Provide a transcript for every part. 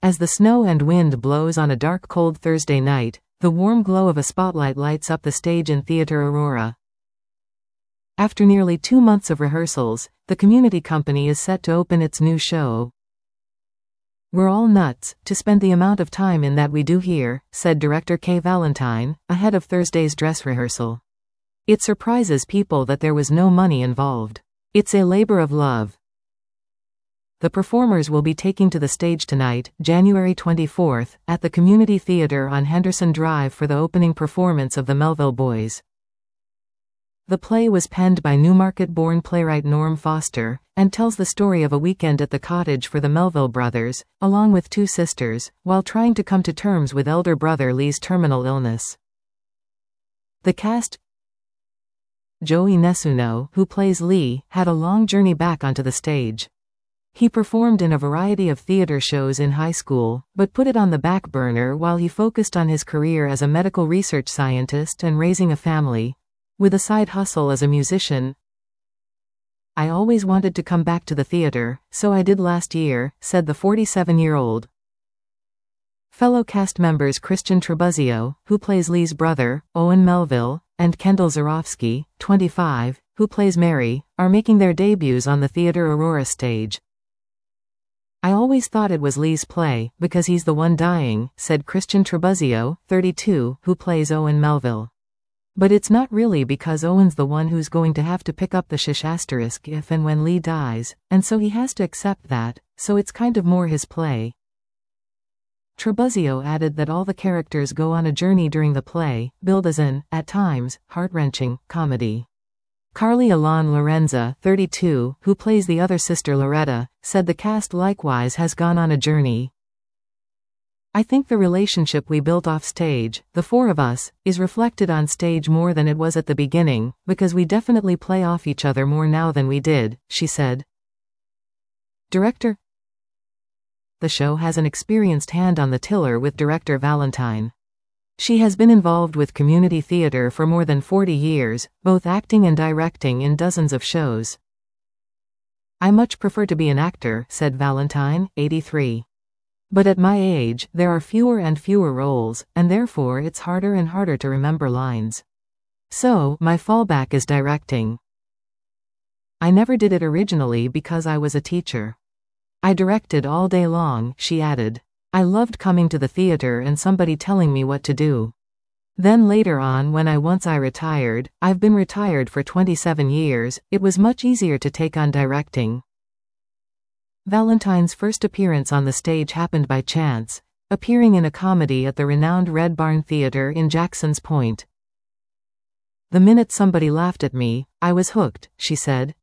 As the snow and wind blows on a dark cold Thursday night, the warm glow of a spotlight lights up the stage in Theatre Aurora. After nearly 2 months of rehearsals, the community company is set to open its new show. "We're all nuts to spend the amount of time in that we do here," said director Kay Valentine, ahead of Thursday's dress rehearsal. "It surprises people that there was no money involved. It's a labor of love." The performers will be taking to the stage tonight, January 24th, at the Community Theatre on Henderson Drive for the opening performance of The Melville Boys. The play was penned by Newmarket-born playwright Norm Foster, and tells the story of a weekend at the cottage for the Melville brothers, along with 2 sisters, while trying to come to terms with elder brother Lee's terminal illness. The cast: Joey Nesuno, who plays Lee, had a long journey back onto the stage. He performed in a variety of theater shows in high school, but put it on the back burner while he focused on his career as a medical research scientist and raising a family, with a side hustle as a musician. "I always wanted to come back to the theater, so I did last year," said the 47-year-old. Fellow cast members Christian Trabuzio, who plays Lee's brother, Owen Melville, and Kendall Zarofsky, 25, who plays Mary, are making their debuts on the Theatre Aurora stage. "I always thought it was Lee's play, because he's the one dying," said Christian Trabuzio, 32, who plays Owen Melville. "But it's not really because Owen's the one who's going to have to pick up the shish asterisk if and when Lee dies, and so he has to accept that, so it's kind of more his play." Trabuzio added that all the characters go on a journey during the play, billed as an, at times, heart-wrenching, comedy. Carly Alon Lorenza, 32, who plays the other sister Loretta, said the cast likewise has gone on a journey. "I think the relationship we built off stage, the 4 of us, is reflected on stage more than it was at the beginning, because we definitely play off each other more now than we did," she said. Director: The show has an experienced hand on the tiller with director Valentine. She has been involved with community theater for more than 40 years, both acting and directing in dozens of shows. "I much prefer to be an actor," said Valentine, 83. "But at my age, there are fewer and fewer roles, and therefore it's harder and harder to remember lines. So, my fallback is directing. I never did it originally because I was a teacher. I directed all day long," she added. "I loved coming to the theater and somebody telling me what to do. Then later on when I retired, I've been retired for 27 years, it was much easier to take on directing." Valentine's first appearance on the stage happened by chance, appearing in a comedy at the renowned Red Barn Theatre in Jackson's Point. "The minute somebody laughed at me, I was hooked," she said.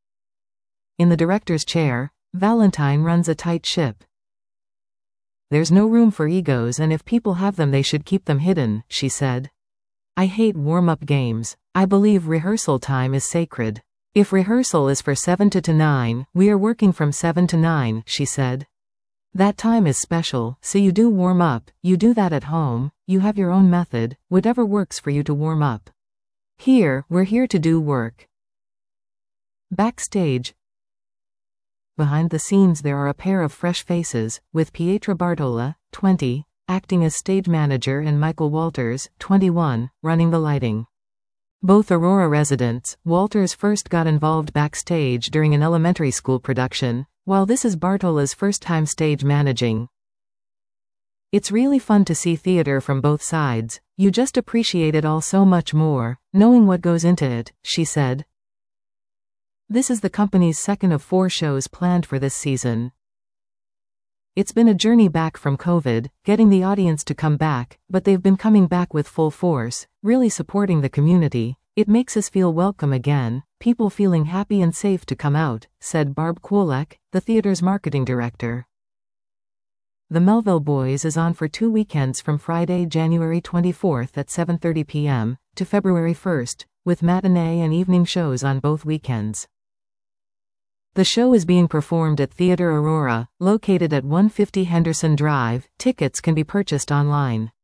In the director's chair, Valentine runs a tight ship. "There's no room for egos, and if people have them they should keep them hidden," she said. "I hate warm-up games. I believe rehearsal time is sacred. If rehearsal is for 7 to 9, we are working from 7 to 9, she said. That time is special, so you do warm up, you do that at home, you have your own method, whatever works for you to warm up. Here, we're here to do work." Backstage. Behind the scenes there are a pair of fresh faces, with Pietra Bartola, 20, acting as stage manager and Michael Walters, 21, running the lighting. Both Aurora residents, Walters first got involved backstage during an elementary school production, while this is Bartola's first time stage managing. "It's really fun to see theater from both sides, you just appreciate it all so much more, knowing what goes into it," she said. This is the company's second of 4 shows planned for this season. "It's been a journey back from COVID, getting the audience to come back, but they've been coming back with full force, really supporting the community. It makes us feel welcome again, people feeling happy and safe to come out," said Barb Kwolek, the theater's marketing director. The Melville Boys is on for 2 weekends from Friday, January 24th at 7:30 p.m. to February 1st, with matinee and evening shows on both weekends. The show is being performed at Theatre Aurora, located at 150 Henderson Drive. Tickets can be purchased online.